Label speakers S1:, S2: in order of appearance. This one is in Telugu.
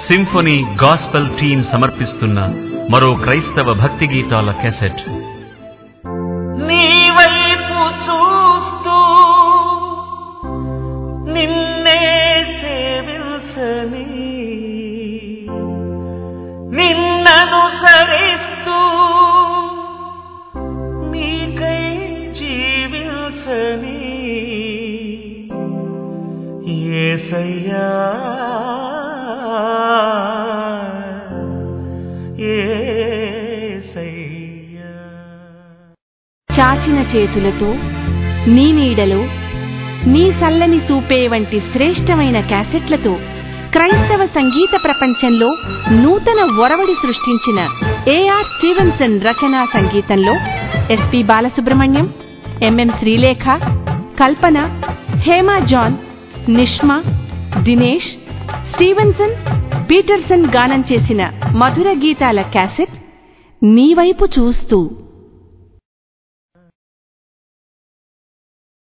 S1: సింఫనీ గాస్పెల్ టీమ్ సమర్పిస్తున్న మరో క్రైస్తవ భక్తి గీతాల క్యాసెట్.
S2: నీ వైపు చూస్తూ నిన్నే సేవించని, నిన్ననుసరిస్తూ నీకై జీవించని యేసయ్యా, యేసయ్యా.
S3: చాచిన చేతులతో నీ నీడలో నీ సల్లని సూపే వంటి శ్రేష్టమైన క్యాసెట్లతో క్రైస్తవ సంగీత ప్రపంచంలో నూతన ఒరవడి సృష్టించిన ఏఆర్ స్టీవెన్సన్ రచనా సంగీతంలో S P Balasubrahmanyam, M M Sreelekha, Kalpana, Hema John, Nishma, Dinesh, Stevenson, Peterson గానం చేసిన మధుర గీతాల క్యాసెట్ నీ వైపు చూస్తూ.